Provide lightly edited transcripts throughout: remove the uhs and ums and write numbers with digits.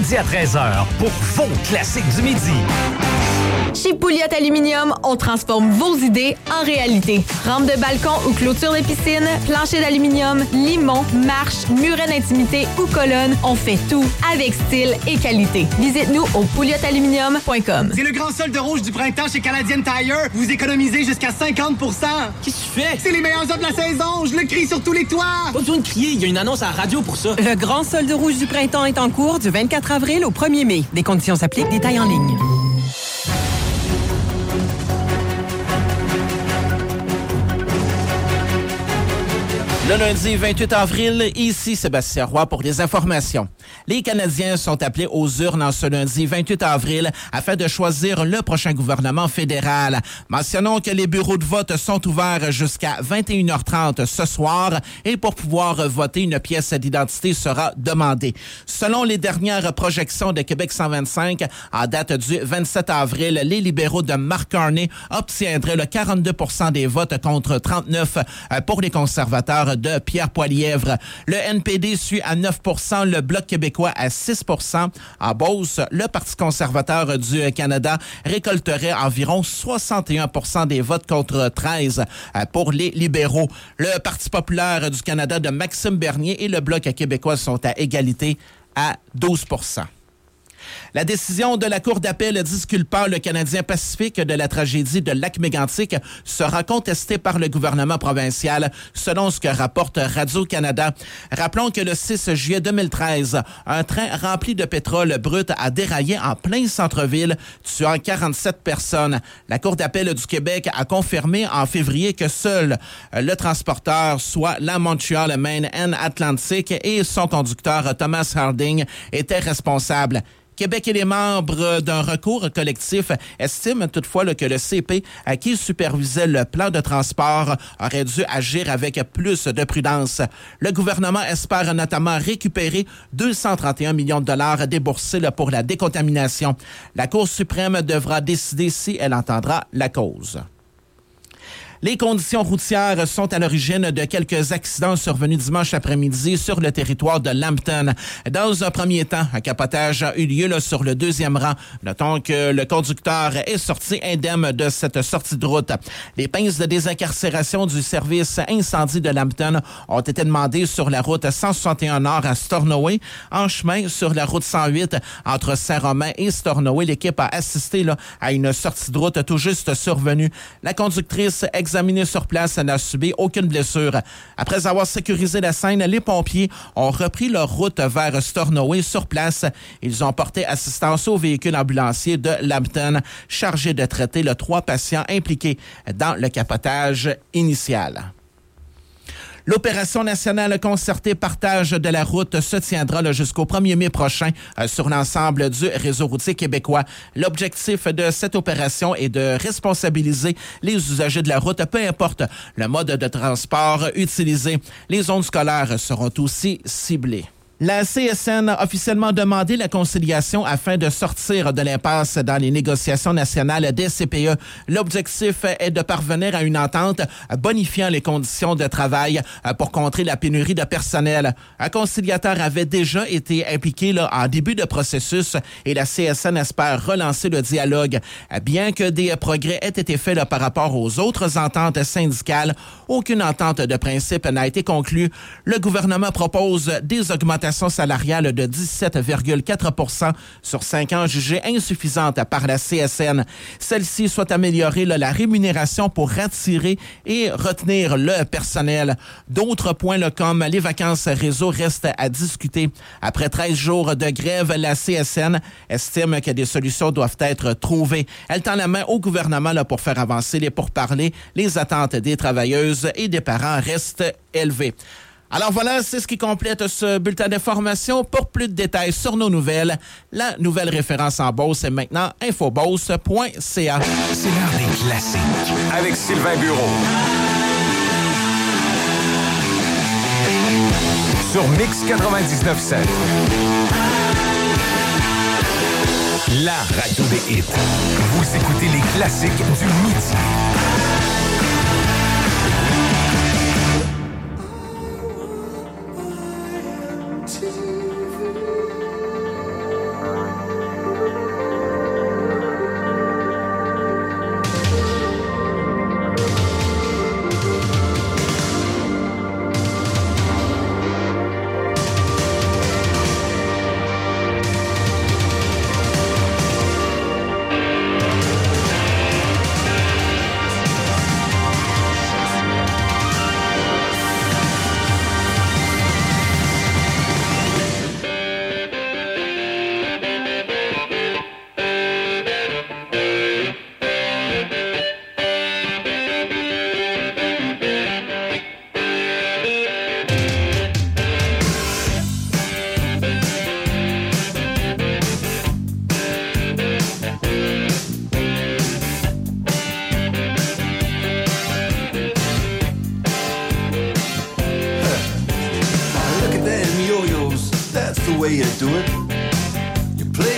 midi à 13h, pour vos classiques du midi. Chez Pouliot Aluminium, on transforme vos idées en réalité. Rampe de balcon ou clôture de piscine, plancher d'aluminium, limon, marche, muret d'intimité ou colonne, on fait tout avec style et qualité. Visite-nous au pouliotaluminium.com. C'est le grand solde rouge du printemps chez Canadian Tire. Vous économisez jusqu'à 50 %. Qu'est-ce que tu fais? C'est les meilleures offres de la saison. Je le crie sur tous les toits. Pas besoin de crier, il y a une annonce à la radio pour ça. Le grand solde rouge du printemps est en cours du 24 avril au 1er mai. Des conditions s'appliquent, détails en ligne. Le lundi 28 avril, ici Sébastien Roy pour les informations. Les Canadiens sont appelés aux urnes en ce lundi 28 avril afin de choisir le prochain gouvernement fédéral. Mentionnons que les bureaux de vote sont ouverts jusqu'à 21h30 ce soir et pour pouvoir voter, une pièce d'identité sera demandée. Selon les dernières projections de Québec 125, en date du 27 avril, les libéraux de Mark Carney obtiendraient le 42 % des votes contre 39 pour les conservateurs de Pierre Poilievre. Le NPD suit à 9 %, le Bloc québécois à 6 %. En Beauce, le Parti conservateur du Canada récolterait environ 61 % des votes contre 13 pour les libéraux. Le Parti populaire du Canada de Maxime Bernier et le Bloc québécois sont à égalité à 12 %. La décision de la Cour d'appel disculpant le Canadien Pacifique de la tragédie de Lac-Mégantic sera contestée par le gouvernement provincial, selon ce que rapporte Radio-Canada. Rappelons que le 6 juillet 2013, un train rempli de pétrole brut a déraillé en plein centre-ville, tuant 47 personnes. La Cour d'appel du Québec a confirmé en février que seul le transporteur, soit la Montreal Main and Atlantic, et son conducteur Thomas Harding étaient responsables. Québec et les membres d'un recours collectif estiment toutefois que le CP, à qui supervisait le plan de transport, aurait dû agir avec plus de prudence. Le gouvernement espère notamment récupérer 231 millions de dollars déboursés pour la décontamination. La Cour suprême devra décider si elle entendra la cause. Les conditions routières sont à l'origine de quelques accidents survenus dimanche après-midi sur le territoire de Lambton. Dans un premier temps, un capotage a eu lieu sur le deuxième rang. Notons que le conducteur est sorti indemne de cette sortie de route. Les pinces de désincarcération du service incendie de Lambton ont été demandées sur la route 161 Nord à Stornoway. En chemin, sur la route 108 entre Saint-Romain et Stornoway, l'équipe a assisté à une sortie de route tout juste survenue. La conductrice examinée sur place n'a subi aucune blessure. Après avoir sécurisé la scène, les pompiers ont repris leur route vers Stornoway sur place. Ils ont porté assistance au véhicule ambulancier de Lambton, chargé de traiter les 3 patients impliqués dans le capotage initial. L'opération nationale concertée partage de la route se tiendra jusqu'au 1er mai prochain sur l'ensemble du réseau routier québécois. L'objectif de cette opération est de responsabiliser les usagers de la route, peu importe le mode de transport utilisé. Les zones scolaires seront aussi ciblées. La CSN a officiellement demandé la conciliation afin de sortir de l'impasse dans les négociations nationales des CPE. L'objectif est de parvenir à une entente bonifiant les conditions de travail pour contrer la pénurie de personnel. Un conciliateur avait déjà été impliqué en début de processus et la CSN espère relancer le dialogue. Bien que des progrès aient été faits par rapport aux autres ententes syndicales, aucune entente de principe n'a été conclue. Le gouvernement propose des augmentations salariale de 17,4 % sur 5 ans jugée insuffisante par la CSN. Celle-ci souhaite améliorer la rémunération pour attirer et retenir le personnel. D'autres points comme les vacances réseau restent à discuter. Après 13 jours de grève, la CSN estime que des solutions doivent être trouvées. Elle tend la main au gouvernement pour faire avancer les pourparlers. Les attentes des travailleuses et des parents restent élevées. Alors voilà, c'est ce qui complète ce bulletin d'information. Pour plus de détails sur nos nouvelles, la nouvelle référence en Beauce est maintenant infobeauce.ca. C'est l'heure des classiques avec Sylvain Bureau. Sur Mix 99.7. La radio des hits. Vous écoutez les classiques du midi.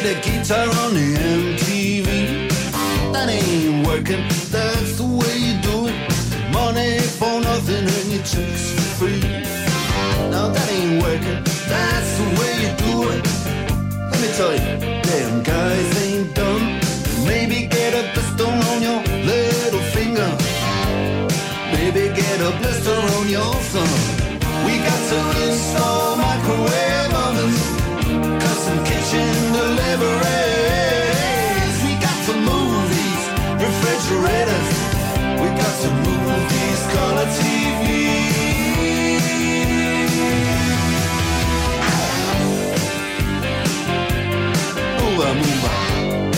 the guitar on the MTV. That ain't working, that's the way you do it. Money for nothing and your chicks for free. Now that ain't working, that's the way you do it. Let me tell you, damn guys ain't dumb. Maybe get a blister on your little finger. Maybe get a blister on your thumb. We got to install microwave ovens, custom kitchen deliveries. We got to move these refrigerators. We got to move these color TVs. Move on, move on.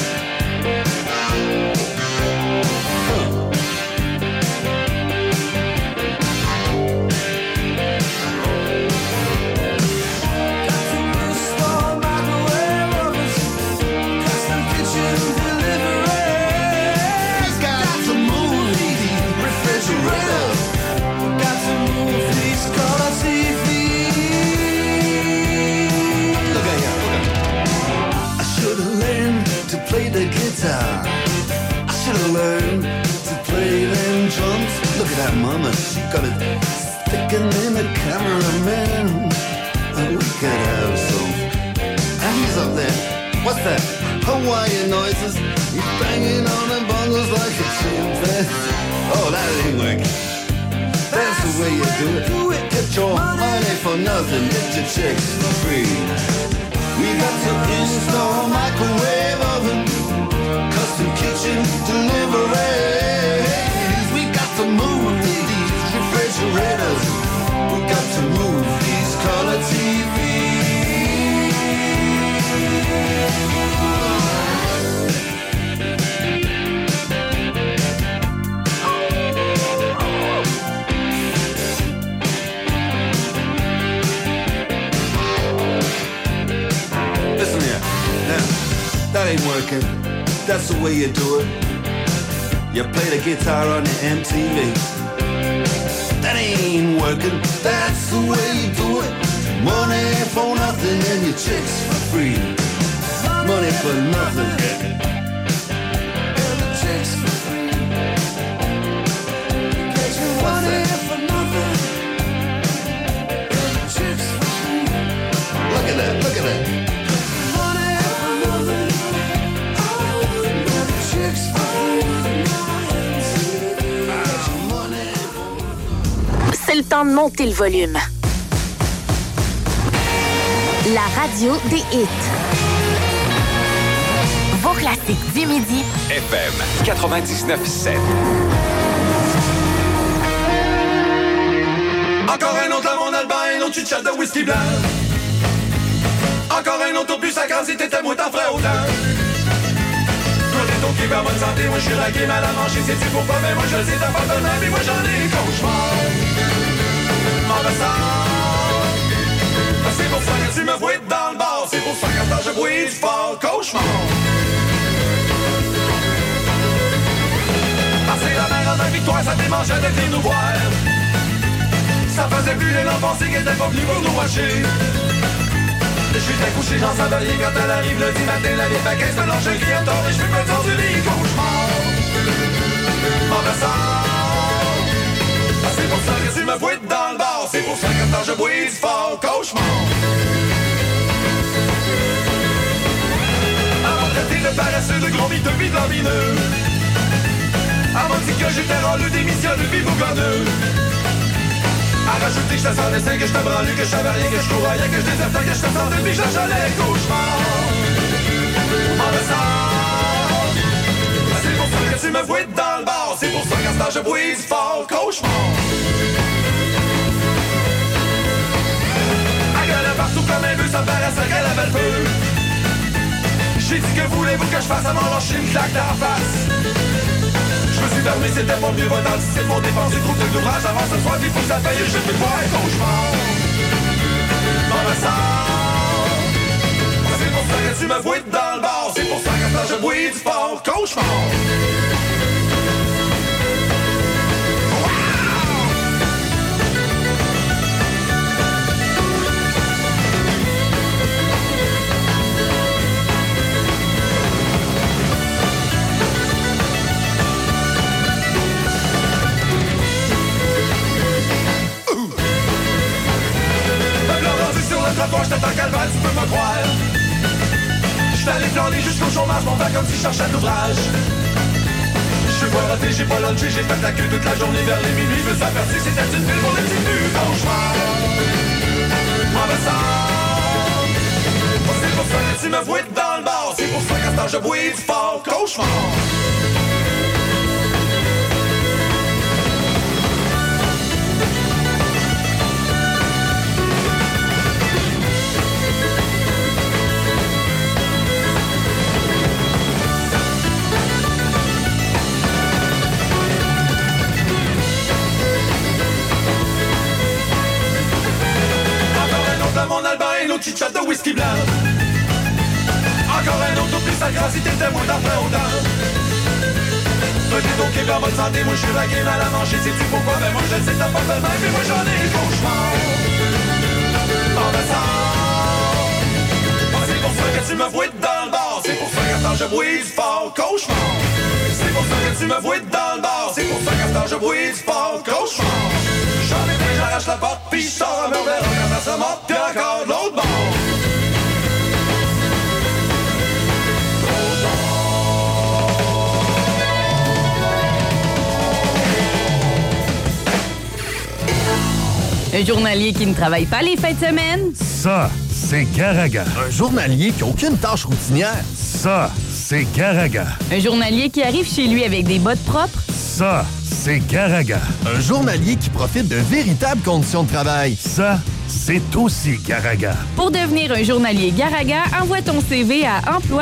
Play the guitar. I should've learned to play them drums. Look at that mama, she got it sticking in the cameraman. We could have some. And he's up there. What's that? Hawaiian noises. He's banging on the bongos like a chimpanzee. Oh, that ain't working. That's the way you do it. Get your money for nothing. Get your chicks for free. We got to install microwave oven, custom kitchen deliveries. We got to move these refrigerators. We got to move these color TVs. Listen here, now, that ain't working. That's the way you do it. You play the guitar on the MTV. That ain't working. That's the way you do it. Money for nothing and your chicks for free. Money for nothing and the chicks for free. Get your money for nothing and the chicks for free. Look at that, look at that. C'est le temps de monter le volume. La radio des hits. Vos classiques du midi. FM 99.7. Encore un autre à mon Albin, un autre chitchat de whisky blanc. Encore un autre au plus à grandi, t'étais moi t'en ferais autant. Toi t'es ton qui va bonne santé, moi je suis raqué mal à manger, c'est-tu pourquoi? Mais moi je le sais, t'as pas de même, mais moi j'en ai cauchemar. M'en ressens. C'est pour ça que tu me vois dans le bar, c'est pour ça que quand je bois du fort cauchemar. Passer la mer en victoire, ça démangeait de venir nous voir. Ça faisait plus les l'enfance qui était pas venu pour nous watcher. Je suis accouché dans sa barrière quand elle arrive le 10 matin. La vieille paquette me lâche un cri à tort et je peux pas dire du lit cauchemar. M'en ressort. C'est pour ça que tu me vois dans le bar. C'est pour ça que quand je bois du fort cauchemar. Avant de traiter de paresseux, de gros mythes, de lamineux. Avant de dire que j'étais rendu démissionné, puis bougonneux. À rajouter que je te sens dessin, que je te branle, que je savais rien, que je couraillais, que je désertais, que je te sentais, puis que je j'allais cauchemar. M'en ressort. C'est pour ça que tu me vois dans le bar. C'est pour ça qu'à ce temps je bois du fort cauchemar. À gueule partout comme un bœuf, ça me paraissait qu'elle avait le feu. J'ai dit que voulez-vous que je fasse à m'en lâcher une claque dans la face. Je me suis permis, c'était pas mieux, va dans le système pour dépenser trop d'ouvrage avant ce soir, puis faut que ça paye, je peux voir un cauchemar. M'en ressort. C'est pour ça que tu me vois dans le bar, c'est pour ça que quand je bois du fort cauchemar. j'en ai jusqu'au chômage, mon verre comme si je cherchais un ouvrage. Je suis pas raté, j'ai pas lunché, j'ai fait la queue toute la journée vers les minuit. Je me suis aperçu que c'était une ville pour les petits nus. Cauchemar, moi me sens. C'est pour ça que tu me vois dans le bar. C'est pour ça qu'à ce temps je bois du fort. Cauchemar. Mon Albert et l'autre chit-chat de whisky blanc. Encore un autre, oublie sa grâce, il t'était moins d'après autant. Peut-être au Québec en bonne santé, moi je suis la game à la mancher. Sais-tu pourquoi? Ben moi je le sais, t'as pas fait même, mais moi j'en ai le cauchemar. En me sens. C'est pour ça que tu me vois dans le bar. C'est pour ça qu'à ce temps je bois du fort. Cauchemar. C'est pour ça que tu me vois dans le bar. C'est pour ça qu'à ce temps je bois du fort. Cauchemar. J'en ai pris, j'arrache la porte, pis je sors un murmure quand ça se monte, pis encore de l'autre bord. Un journalier qui ne travaille pas les fins de semaine? Ça, c'est Garaga. Un journalier qui n'a aucune tâche routinière? Ça, c'est Garaga. Un journalier qui arrive chez lui avec des bottes propres? Ça, c'est Garaga. Un journalier qui profite de véritables conditions de travail? Ça, c'est aussi Garaga. Pour devenir un journalier Garaga, envoie ton CV à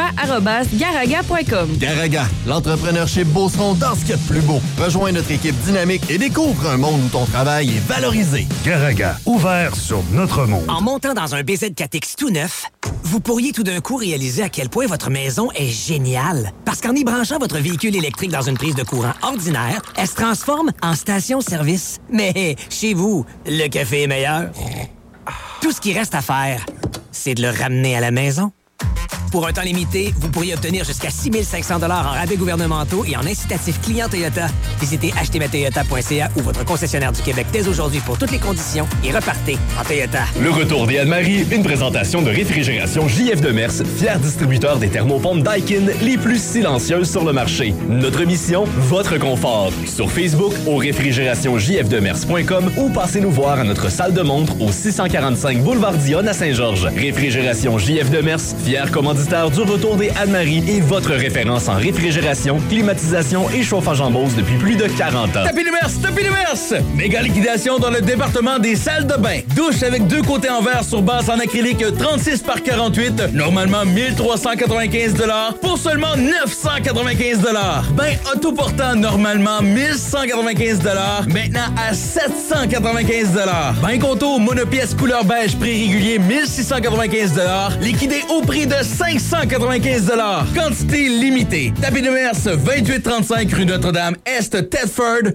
emploi@garaga.com. Garaga, l'entrepreneurship Beauceron dans ce qu'il y a de plus beau. Rejoins notre équipe dynamique et découvre un monde où ton travail est valorisé. Garaga, ouvert sur notre monde. En montant dans un BZ4X tout neuf, vous pourriez tout d'un coup réaliser à quel point votre maison est géniale. Parce qu'en y branchant votre véhicule électrique dans une prise de courant ordinaire, elle se transforme en station-service. Mais chez vous, le café est meilleur. Tout ce qui reste à faire, c'est de le ramener à la maison. Pour un temps limité, vous pourriez obtenir jusqu'à 6 500 $ en rabais gouvernementaux et en incitatifs clients Toyota. Visitez achetezmatoyota.ca ou votre concessionnaire du Québec dès aujourd'hui pour toutes les conditions et repartez en Toyota. Le retour des Anne-Marie, une présentation de réfrigération JF Demers, fier distributeur des thermopompes Daikin les plus silencieuses sur le marché. Notre mission, votre confort. Sur Facebook, au réfrigérationsjfdemers.com ou passez nous voir à notre salle de montre au 645 boulevard Dionne à Saint-Georges. Réfrigération JF Demers, fier commanditaire du retour des Anne-Marie et votre référence en réfrigération, climatisation et chauffage en Beauce depuis plus de 40 ans. Tapis Demers! Méga liquidation dans le département des salles de bain. Douche avec 2 côtés en verre sur base en acrylique 36 par 48, normalement 1395 $ pour seulement 995 $. Bain autoportant normalement 1195 $, maintenant à 795 $. Bain contour monopièce couleur beige prix régulier 1695 $, liquidé au prix de 595 $. Quantité limitée. Tapis Demers, 2835 rue Notre-Dame-Est, Thetford,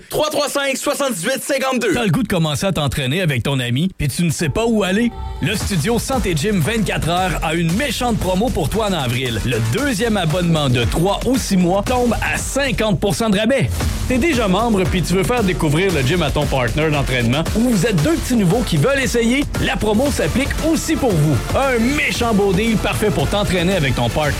335-78-52. T'as le goût de commencer à t'entraîner avec ton ami, puis tu ne sais pas où aller? Le studio Santé Gym 24 heures a une méchante promo pour toi en avril. Le 2e abonnement de 3 ou 6 mois tombe à 50% de rabais. T'es déjà membre puis tu veux faire découvrir le gym à ton partner d'entraînement ou vous êtes 2 petits nouveaux qui veulent essayer? La promo s'applique aussi pour vous. Un méchant beau deal parfait pour t'entraîner avec ton partner